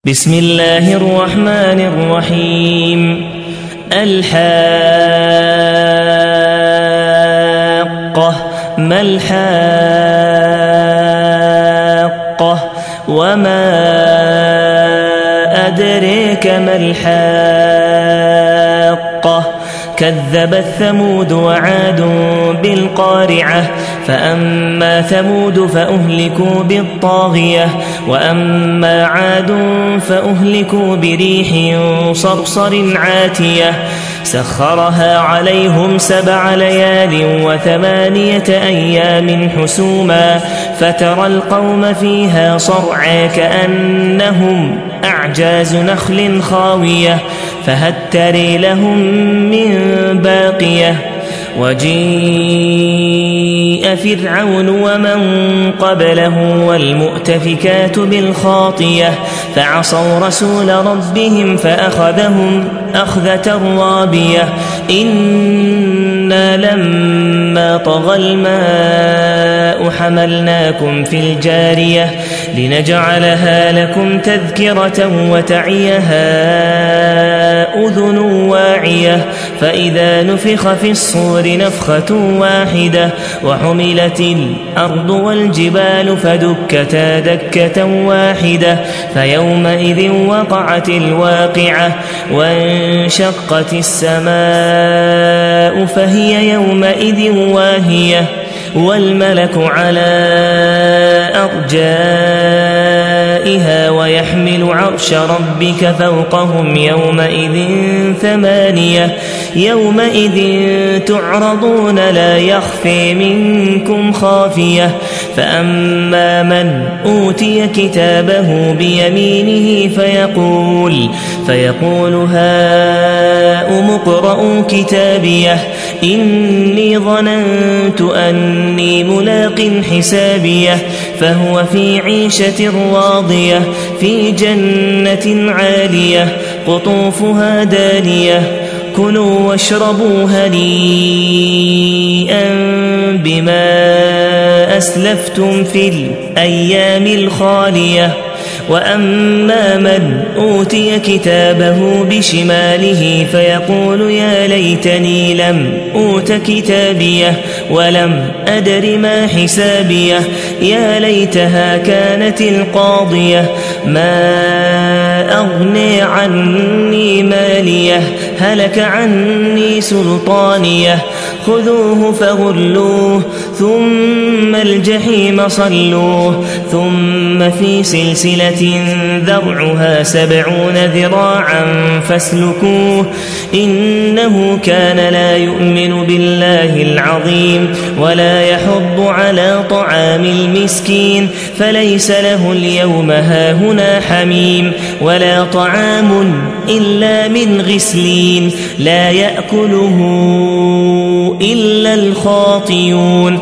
بسم الله الرحمن الرحيم. الحاقة ما الحاقة وما أدريك ما الحاقة كذبت ثمود وعاد بالقارعة فأما ثمود فأهلكوا بالطاغية وأما عاد فأهلكوا بريح صرصر عاتية سخرها عليهم 7 ليال و8 أيام حسوما فترى القوم فيها صرعى كأنهم أعجاز نخل خاوية فهل تري لهم من باقية وجيء فرعون ومن قبله والمؤتفكات بالخاطية فعصوا رسول ربهم فأخذهم أخذة رابية إنا لما طغى الماء حملناكم في الجارية لنجعلها لكم تذكرة وتعيها أذن واعية فإذا نفخ في الصور نفخة واحدة وحملت الأرض والجبال فدكتا دكة واحدة فيومئذ وقعت الواقعة وانشقت السماء فهي يومئذ واهية والملك على أرجائها ويحمل عرش ربك فوقهم يومئذ 8 يومئذ تعرضون لا يخفي منكم خافية فأما من أوتي كتابه بيمينه فيقول هاؤم اقرءوا كتابيه إني ظننت أني ملاق حسابيه فهو في عيشة راضية في جنة عالية قطوفها دانية كلوا واشربوا هنيئا بما أسلفتم في الأيام الخالية وأما من أوتي كتابه بشماله فيقول يا ليتني لم أوت كتابيه ولم أدر ما حسابيه يا ليتها كانت القاضية ما أغني عني ماليه هلك عني سلطانيه خذوه فغلوه ثم الجحيم صلوه ثم في سلسلة ذرعها 70 ذراعا فاسلكوه إنه كان لا يؤمن بالله العظيم ولا يحض على طعام المسكين فليس له اليوم هاهنا حميم ولا طعام إلا من غسلين لا يأكله إلا الخاطئون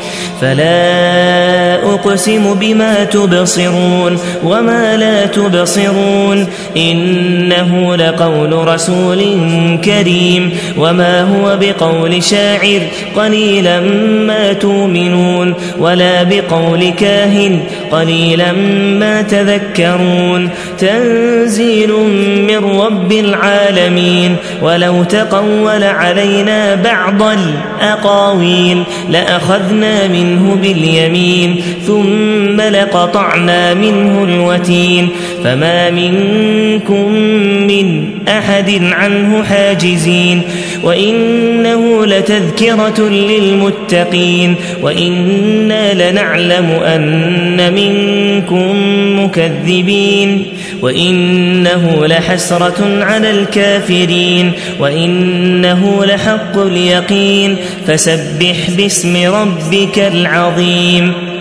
فلا أقسم بما تبصرون وما لا تبصرون إنه لقول رسول كريم وما هو بقول شاعر قليلا ما تؤمنون ولا بقول كاهن قليلا ما تذكرون تنزيل من رب العالمين ولو تقول علينا بعض الأقاويل لأخذنا منه باليمين ثم لقطعنا منه الوتين فما منكم من أحد عنه حاجزين وإنه لتذكرة للمتقين وإنا لنعلم أن منكم مكذبين وإنه لحسرة على الكافرين وإنه لحق اليقين فسبح باسم ربك العظيم.